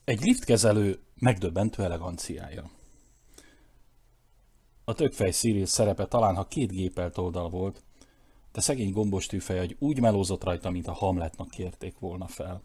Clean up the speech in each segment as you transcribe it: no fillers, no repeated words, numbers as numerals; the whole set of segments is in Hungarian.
Egy liftkezelő megdöbbentő eleganciája. A többfej Cyril szerepe talán ha két gépelt oldal volt, de szegény gombostű fejagy úgy melózott rajta, mint a Hamletnak kérték volna fel.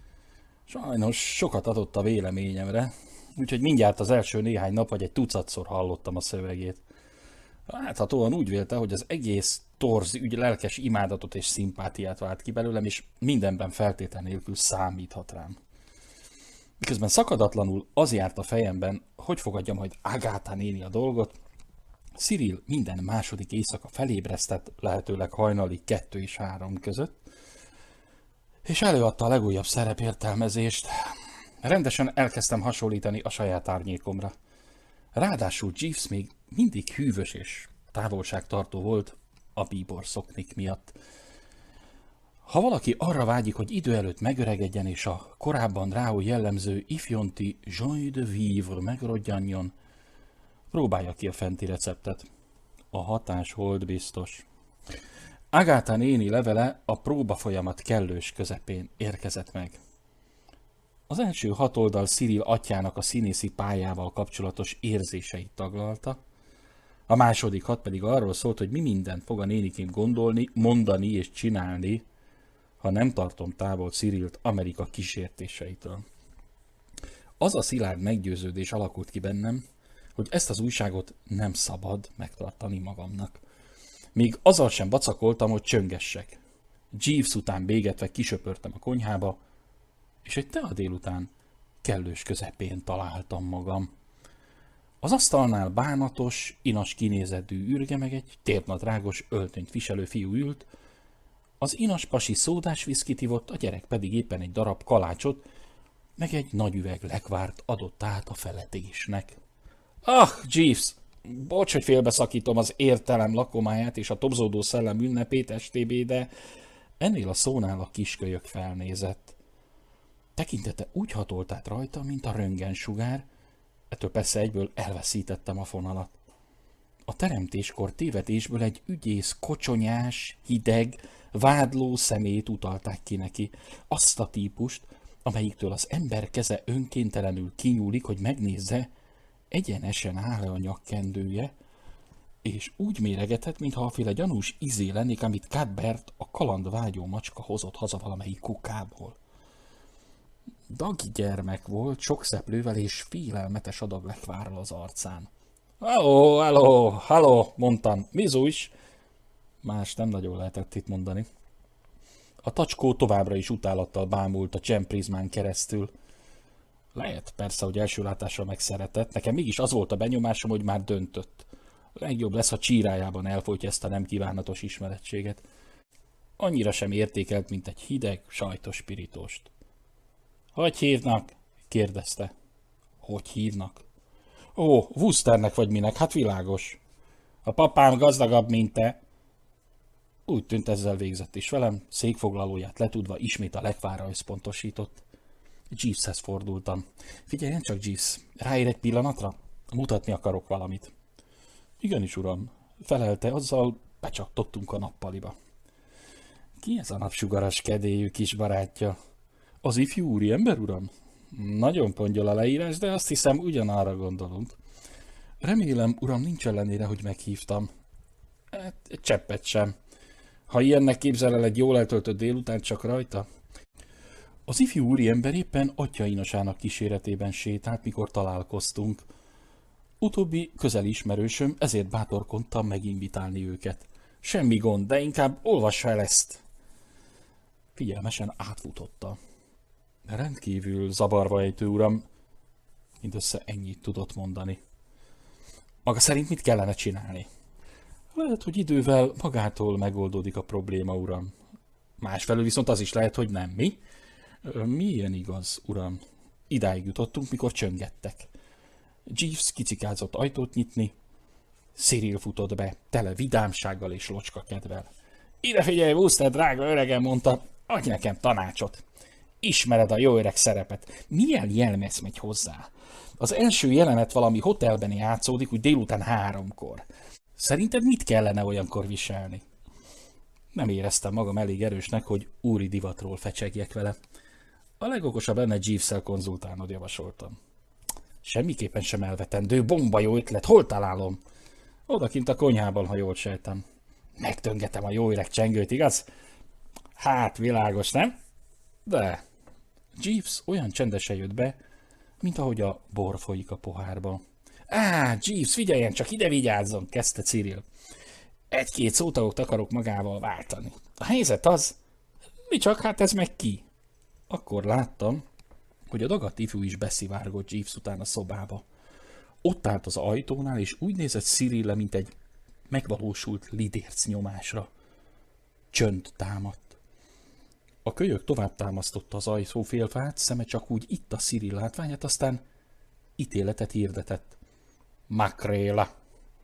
Sajnos sokat adott a véleményemre, úgyhogy mindjárt az első néhány nap vagy egy tucatszor hallottam a szövegét. Láthatóan úgy vélte, hogy az egész torz ügy lelkes imádatot és szimpátiát vált ki belőlem, és mindenben feltétel nélkül számíthat rám. Miközben szakadatlanul az járt a fejemben, hogy fogadja majd Agatha néni a dolgot, Cyril minden második éjszaka felébresztett, lehetőleg hajnali 2 és 3 között, és előadta a legújabb szerepértelmezést. Rendesen elkezdtem hasonlítani a saját árnyékomra. Ráadásul Jeeves még mindig hűvös és távolságtartó volt a bíborszoknik miatt. Ha valaki arra vágyik, hogy idő előtt megöregedjen és a korábban ráó jellemző ifjonti joie de vivre megrodjanjon, próbálja ki a fenti receptet. A hatás holdbiztos. Agatha néni levele a próba folyamat kellős közepén érkezett meg. Az első 6 oldal Cyril atyának a színészi pályával kapcsolatos érzéseit taglalta, a második 6 pedig arról szólt, hogy mi mindent fog a nénikém gondolni, mondani és csinálni, ha nem tartom távol Cyrilt Amerika kísértéseitől. Az a szilárd meggyőződés alakult ki bennem, hogy ezt az újságot nem szabad megtartani magamnak. Még azzal sem vacakoltam, hogy csöngessek. Jeeves után bégetve kisöpörtem a konyhába, és egy tea délután kellős közepén találtam magam. Az asztalnál bánatos, inas kinézetű ürge meg egy térnadrágos öltönyt viselő fiú ült, az inas pasi szódás viszkit ivott, a gyerek pedig éppen egy darab kalácsot, meg egy nagy üveg lekvárt adott át a feledésnek. Jeeves, bocs, hogy félbeszakítom az értelem lakomáját és a tobzódó szellem ünnepét STB, de ennél a szónál a kiskölyök felnézett. Tekintete úgy hatolt át rajta, mint a röntgensugár, ettől persze egyből elveszítettem a fonalat. A teremtéskor tévedésből egy ügyész, kocsonyás, hideg, vádló szemét utalták ki neki, azt a típust, amelyiktől az ember keze önkéntelenül kinyúlik, hogy megnézze, egyenesen áll-e a nyakkendője, és úgy méregetett, mintha aféle gyanús izé lennék, amit Cuthbert, a kalandvágyó macska hozott haza valamelyik kukából. Dagi gyermek volt, sok szeplővel és félelmetes adag lekvárral az arcán. Halló, mondtam, mizu is? Más nem nagyon lehetett itt mondani. A tacskó továbbra is utálattal bámult a csemprizmán keresztül. Lehet persze, hogy első látásra megszeretett, nekem mégis az volt a benyomásom, hogy már döntött. Legjobb lesz, ha csírájában elfolytja ezt a nem kívánatos ismerettséget. Annyira sem értékelt, mint egy hideg, sajtos pirítóst. Hogy hívnak? Kérdezte. Hogy hívnak? Woosternek vagy minek, hát világos. A papám gazdagabb, mint te. Úgy tűnt, ezzel végzett is velem, székfoglalóját letudva ismét a lekvárra összpontosított. Jeeveshez fordultam. Figyeljen csak, Jeeves, ráér egy pillanatra? Mutatni akarok valamit. Igenis, uram, felelte, azzal becsattottunk a nappaliba. Ki ez a napsugaras kedélyű kis barátja? Az ifjú úriember, uram? Nagyon pongyol a leírás, de azt hiszem ugyanarra gondolunk. Remélem, uram, nincs ellenére, hogy meghívtam. Egy cseppet sem. Ha ilyennek képzel el egy jól eltöltött délután csak rajta? Az ifjú úriember éppen atya inasának kíséretében sétált, mikor találkoztunk. Utóbbi közeli ismerősöm, ezért bátorkodtam meginvitálni őket. Semmi gond, de inkább olvass fel ezt. Figyelmesen átfutotta. Rendkívül zavarba ejtő, uram. Mindössze ennyit tudott mondani. Maga szerint mit kellene csinálni? Lehet, hogy idővel magától megoldódik a probléma, uram. Másfelől viszont az is lehet, hogy nem, mi? Milyen igaz, uram? Idáig jutottunk, mikor csöngettek. Jeeves kicikázott ajtót nyitni. Cyril futott be, tele vidámsággal és locskakedvel. Ide figyelj, Wooster, drága öregem, mondta, adj nekem tanácsot. Ismered a jó öreg szerepet. Milyen jelmez megy hozzá? Az első jelenet valami hotelben játszódik, úgy délután 3-kor. Szerinted mit kellene olyankor viselni? Nem éreztem magam elég erősnek, hogy úri divatról fecsegjek vele. A legokosabb lenne Jeeves-szel konzultálnod, javasoltam. Semmiképpen sem elvetendő, bomba jó ötlet, hol találom? Odakint a konyhában, ha jól sejtem. Megtöngetem a jó öreg csengőt, igaz? Hát, világos, nem? De Jeeves olyan csendesen jött be, mint ahogy a bor folyik a pohárba. Jeeves, figyeljen, csak ide vigyázzon, kezdte Cyril. Egy-két szótagot akarok magával váltani. A helyzet az, mi csak, hát ez meg ki? Akkor láttam, hogy a dagadt ifjú is beszivárgott Jeeves után a szobába. Ott állt az ajtónál, és úgy nézett Cyrille, mint egy megvalósult lidérc nyomásra. Csönd támadt. A kölyök tovább támasztotta az ajtó félfát, szeme csak úgy itta Cyril látványát, aztán ítéletet hirdetett. Makréla.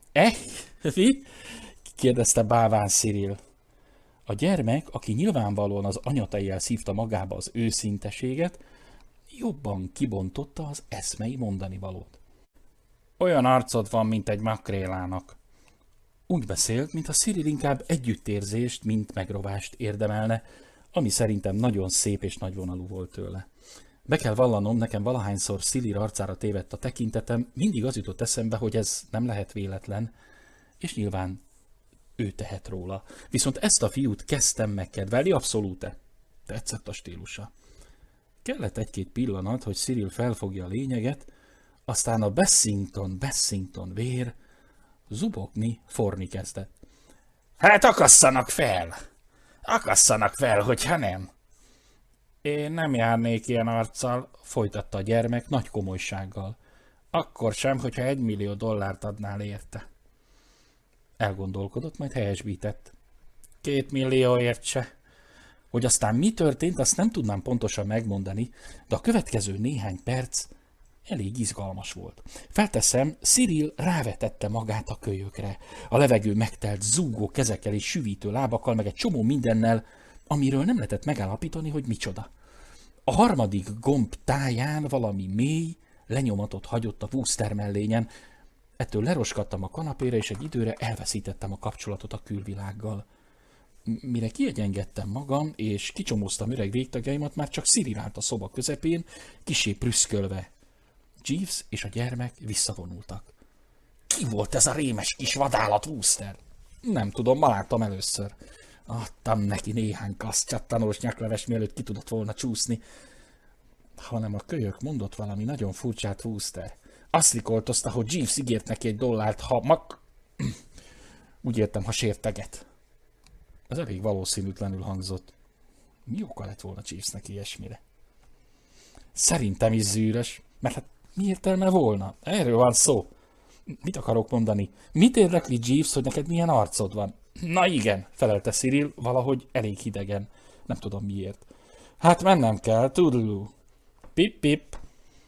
Mi? Kérdezte báván Cyril. A gyermek, aki nyilvánvalóan az anyatejjel szívta magába az őszinteséget, jobban kibontotta az eszmei mondanivalót. Olyan arcod van, mint egy makrélának. Úgy beszélt, mintha Cyril inkább együttérzést, mint megrovást érdemelne, ami szerintem nagyon szép és nagyvonalú volt tőle. Be kell vallanom, nekem valahányszor Cyril arcára tévedt a tekintetem, mindig az jutott eszembe, hogy ez nem lehet véletlen, és nyilván ő tehet róla. Viszont ezt a fiút kezdtem megkedvelni, abszolút. Tetszett a stílusa. Kellett egy-két pillanat, hogy Cyril felfogja a lényeget, aztán a Bessington vér zubogni, forni kezdett. Hát akasszanak fel! Akasszanak fel, hogyha nem! Én nem járnék ilyen arccal, folytatta a gyermek nagy komolysággal. Akkor sem, hogyha $1 millió adnál érte. Elgondolkodott, majd helyesbített. 2 millióért se. Hogy aztán mi történt, azt nem tudnám pontosan megmondani, de a következő néhány perc elég izgalmas volt. Felteszem, Cyril rávetette magát a kölyökre. A levegő megtelt zúgó kezekkel és süvítő lábakkal, meg egy csomó mindennel, amiről nem lehetett megállapítani, hogy micsoda. A harmadik gomb táján valami mély lenyomatot hagyott a Wooster mellényen. Ettől leroskadtam a kanapére, és egy időre elveszítettem a kapcsolatot a külvilággal. Mire kiegyengedtem magam, és kicsomóztam öreg végtagjaimat, már csak Cyril állt a szoba közepén, kissé prüszkölve. Jeeves és a gyermek visszavonultak. Ki volt ez a rémes kis vadállat, Wooster? Nem tudom, ma láttam először. Adtam neki néhány kasztyattanós nyakleves, mielőtt ki tudott volna csúszni. Hanem a kölyök mondott valami nagyon furcsát, Wooster. Azt rikoltozta, hogy Jeeves ígért neki $1, ha úgy értem, ha sérteget. Ez elég valószínűtlenül hangzott. Mi oka lett volna Jeevesnek ilyesmire? Szerintem is zűrös, mert hát mi értelme volna? Erről van szó. Mit akarok mondani? Mit érdekli Jeeves, hogy neked milyen arcod van? Na igen, felelte Cyril, valahogy elég hidegen. Nem tudom miért. Hát mennem kell, tudlú. Pip-pip.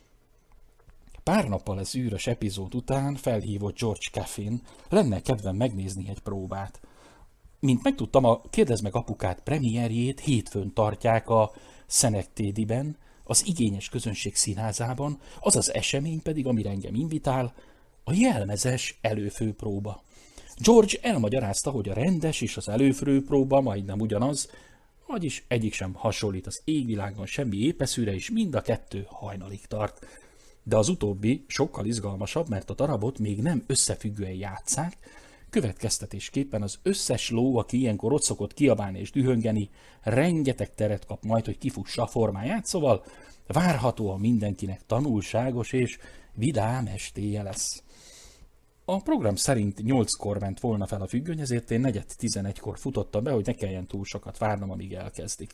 Pár nappal az űrös epizód után felhívott George Caffin, lenne kedvem megnézni egy próbát. Mint megtudtam, a Kérdezd meg apukát premierjét hétfőn tartják a Schenectady-ben, az igényes közönség színházában, az az esemény pedig, amire engem invitál, a jelmezes előfőpróba. George elmagyarázta, hogy a rendes és az előfőpróba majdnem ugyanaz, vagyis egyik sem hasonlít az égvilágon semmi épeszűre, és mind a kettő hajnalig tart. De az utóbbi sokkal izgalmasabb, mert a darabot még nem összefüggően játsszák, következtetésképpen az összes ló, aki ilyenkor ott szokott kiabálni és dühöngeni, rengeteg teret kap majd, hogy kifussa a formáját, szóval várhatóan mindenkinek tanulságos és vidám estéje lesz. A program szerint 8-kor ment volna fel a függöny, ezért én 10:45-kor futottam be, hogy ne kelljen túl sokat várnom, amíg elkezdik.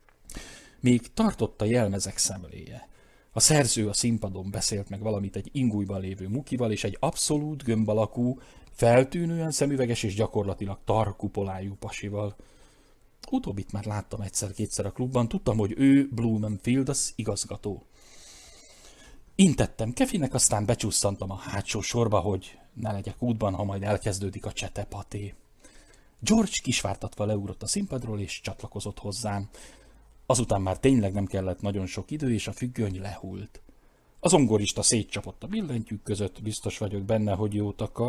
Még tartott a jelmezek szemléje. A szerző a színpadon beszélt meg valamit egy ingújban lévő mukival, és egy abszolút gömb alakú, feltűnően szemüveges és gyakorlatilag tarkupolájú pasival. Utóbbit már láttam egyszer-kétszer a klubban, tudtam, hogy ő Blumenfield az igazgató. Intettem Kefinek, aztán becsúsztantam a hátsó sorba, hogy ne legyek útban, ha majd elkezdődik a csetepaté. George kisvártatva leugrott a színpadról és csatlakozott hozzám. Azután már tényleg nem kellett nagyon sok idő, és a függöny lehult. Az zongorista szétcsapott a billentyűk között, biztos vagyok benne, hogy jót akar,